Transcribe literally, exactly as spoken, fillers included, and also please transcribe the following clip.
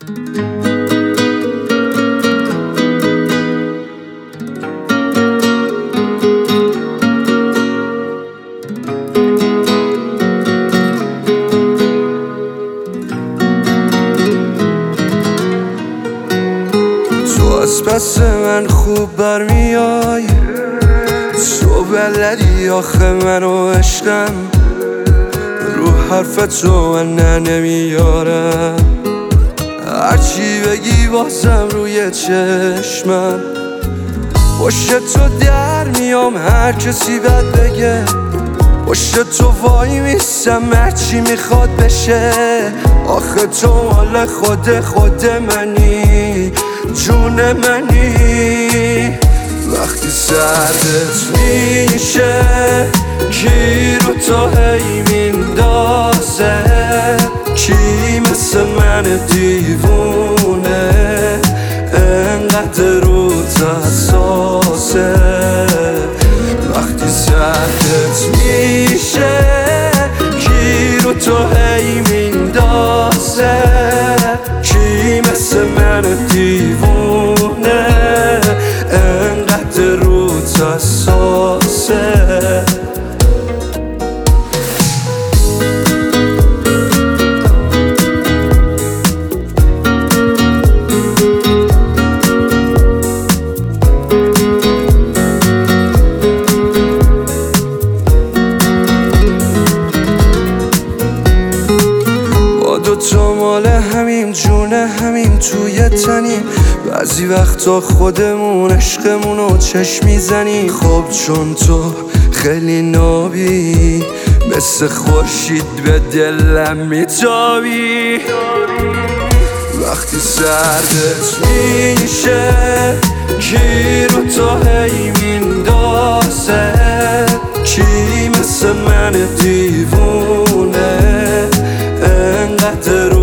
از پس من خوب برمیای، تو بلدی آخه منو عشقم، رو حرف تو من نه نمیارم، هرچی بگی بازم روی چشمم، پشت تو در میام هر کسی بد بگه، پشت تو وای میستم هرچی میخواد بشه، آخه تو مال خود خود منی، جون منی. وقتی سردت میشه کی رو تو هی میندازه، کی مثل من دیوونه انقدر روت حساسه. وقتی سردت میشه کی رو تو هی میندازه، کی مثل من دیوونه انقدر روت حساسه. تو مال همین جونه همین توی تنیم، بعضی وقتا خودمون عشقمونو چشم میزنیم. خب چون تو خیلی نابی مثل خورشید به دلم میتابی، وقتی سردت میشه کی رو تو هی میندازه، کی مثل من دیوونه انقدر